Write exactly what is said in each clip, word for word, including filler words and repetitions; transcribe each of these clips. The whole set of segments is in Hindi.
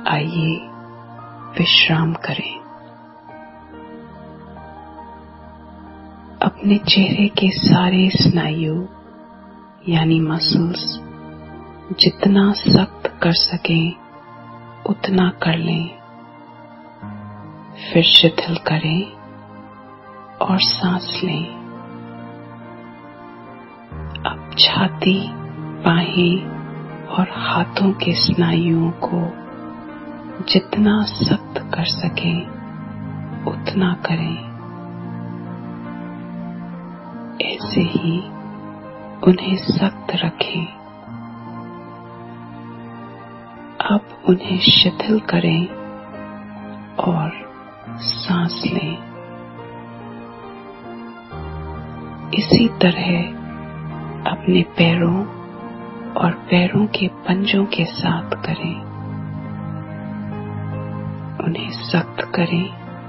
आइए विश्राम करें। अपने चेहरे के सारे स्नायु यानी मसल्स जितना सख्त कर सकें उतना कर लें, फिर शिथिल करें और सांस लें। अब छाती, बाहें और हाथों के स्नायुओं को जितना सख्त कर सकें उतना करें। ऐसे ही उन्हें सख्त रखें। अब उन्हें शिथिल करें और सांस लें। इसी तरह अपने पैरों और पैरों के पंजों के साथ करें। उन्हें सख्त करें,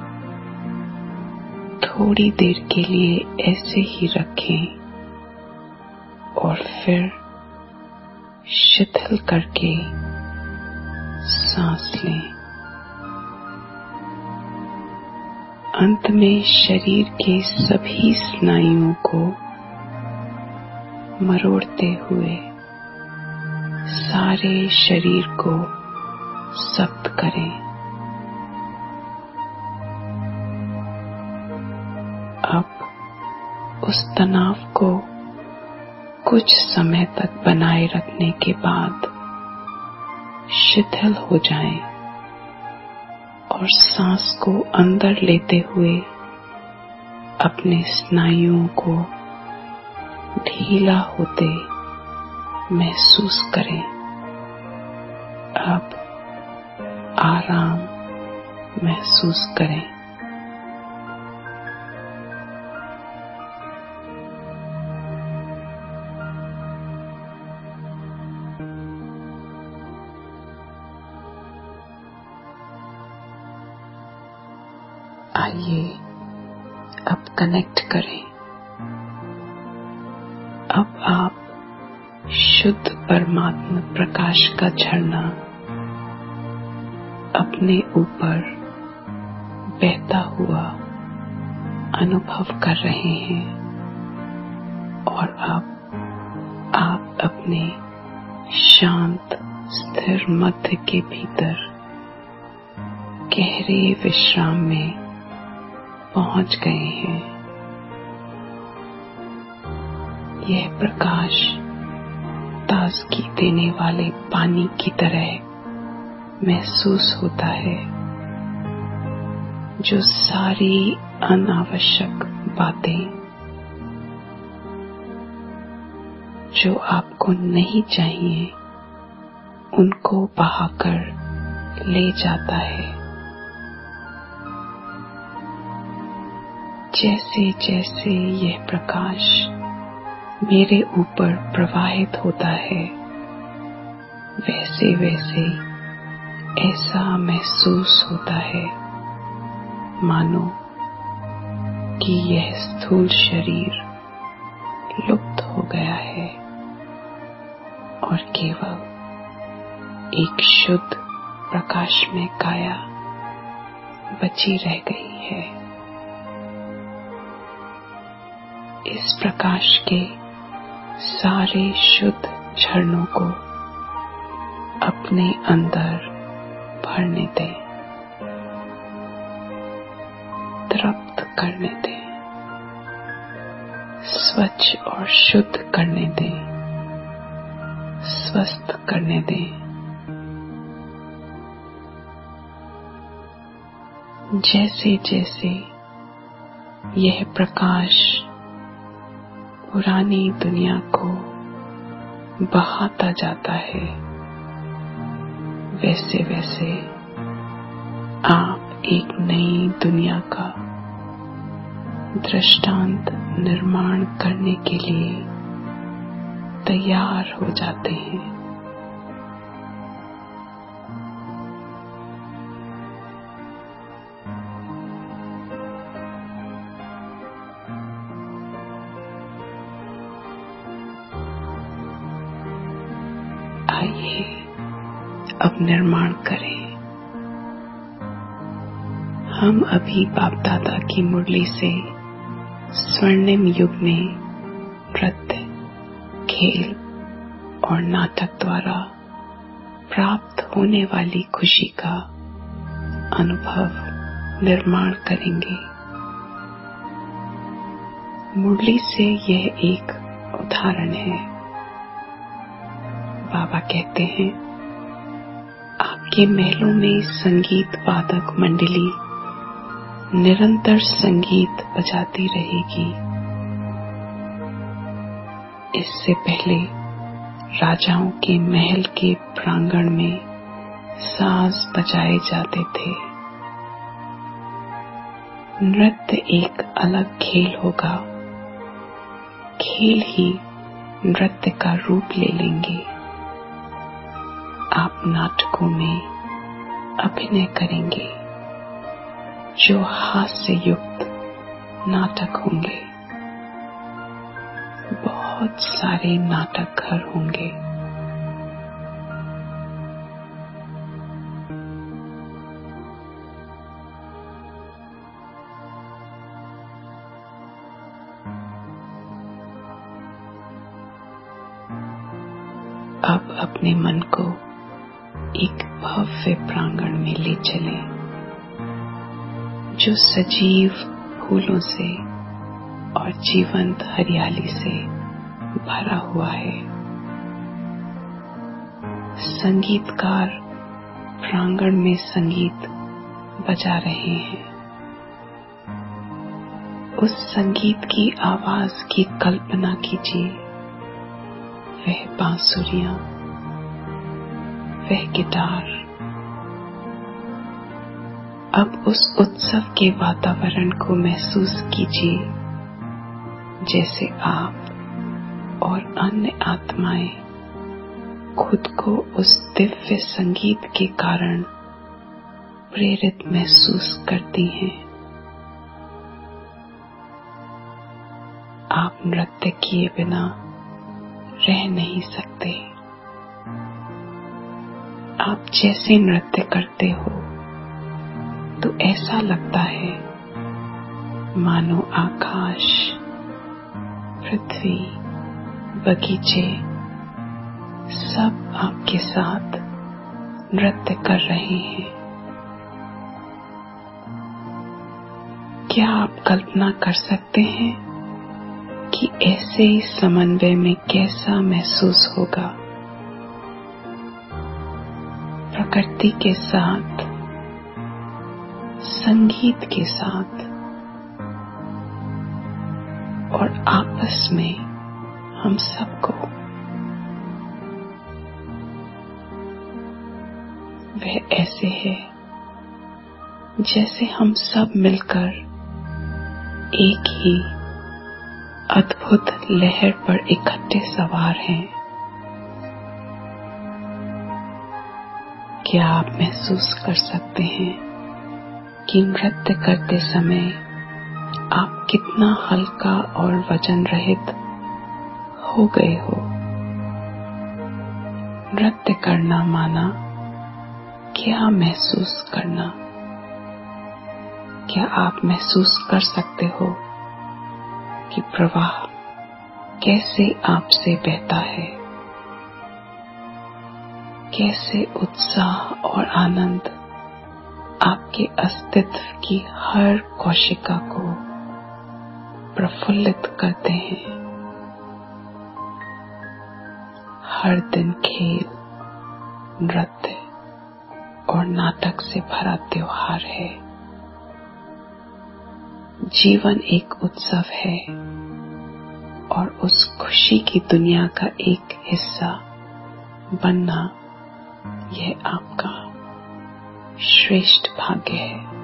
थोड़ी देर के लिए ऐसे ही रखें और फिर शिथिल करके सांस लें। अंत में शरीर के सभी स्नायुओं को मरोड़ते हुए सारे शरीर को सख्त करें। अब उस तनाव को कुछ समय तक बनाए रखने के बाद शिथिल हो जाएं और सांस को अंदर लेते हुए अपने स्नायुओं को ढीला होते महसूस करें। अब आराम महसूस करें। आइए अब कनेक्ट करें। अब आप शुद्ध परमात्मा प्रकाश का झरना अपने ऊपर बहता हुआ अनुभव कर रहे हैं और अब आप अपने शांत स्थिर मध्य के भीतर गहरे विश्राम में पहुंच गए हैं। यह प्रकाश ताजगी देने वाले पानी की तरह महसूस होता है, जो सारी अनावश्यक बातें जो आपको नहीं चाहिए उनको बहाकर ले जाता है। जैसे जैसे यह प्रकाश मेरे ऊपर प्रवाहित होता है, वैसे वैसे ऐसा महसूस होता है मानो कि यह स्थूल शरीर लुप्त हो गया है और केवल एक शुद्ध प्रकाशमय काया बची रह गई है। इस प्रकाश के सारे शुद्ध झरनों को अपने अंदर भरने दें, तृप्त करने दें, स्वच्छ और शुद्ध करने दें, स्वस्थ करने दें। जैसे जैसे यह प्रकाश पुरानी दुनिया को बहाता जाता है, वैसे वैसे आप एक नई दुनिया का दृष्टांत निर्माण करने के लिए तैयार हो जाते हैं। आइए अब निर्माण करें हम अभी बाप दादा की मुरली से स्वर्णिम युग में नृत्य, खेल और नाटक द्वारा प्राप्त होने वाली खुशी का अनुभव निर्माण करेंगे। मुरली से यह एक उदाहरण है। बाबा कहते हैं, आपके महलों में संगीत वादक मंडली निरंतर संगीत बजाती रहेगी। इससे पहले राजाओं के महल के प्रांगण में साज बजाए जाते थे। नृत्य एक अलग खेल होगा। खेल ही नृत्य का रूप ले लेंगे। आप नाटकों में अभिनय करेंगे जो हास्य युक्त नाटक होंगे। बहुत सारे नाटक घर होंगे। अब अपने मन को एक भव्य प्रांगण में ले चलें जो सजीव फूलों से और जीवंत हरियाली से भरा हुआ है। संगीतकार प्रांगण में संगीत बजा रहे हैं। उस संगीत की आवाज की कल्पना कीजिए। वह बांसुरियां, वह गिटार। अब उस उत्सव के वातावरण को महसूस कीजिए जैसे आप और अन्य आत्माएं खुद को उस दिव्य संगीत के कारण प्रेरित महसूस करती हैं। आप नृत्य किए बिना रह नहीं सकते। आप जैसे नृत्य करते हो तो ऐसा लगता है मानो आकाश, पृथ्वी, बगीचे सब आपके साथ नृत्य कर रहे हैं। क्या आप कल्पना कर सकते हैं कि ऐसे समन्वय में कैसा महसूस होगा? प्रकृति के साथ, संगीत के साथ और आपस में हम सबको। वह ऐसे है जैसे हम सब मिलकर एक ही अद्भुत लहर पर इकट्ठे सवार हैं। क्या आप महसूस कर सकते हैं कि नृत्य करते समय आप कितना हल्का और वजन रहित हो गए हो? नृत्य करना माना क्या महसूस करना? क्या आप महसूस कर सकते हो कि प्रवाह कैसे आपसे बहता है? कैसे उत्साह और आनंद आपके अस्तित्व की हर कोशिका को प्रफुल्लित करते हैं। हर दिन खेल, नृत्य और नाटक से भरा त्योहार है। जीवन एक उत्सव है और उस खुशी की दुनिया का एक हिस्सा बनना यह आपका श्रेष्ठ भाग्य है।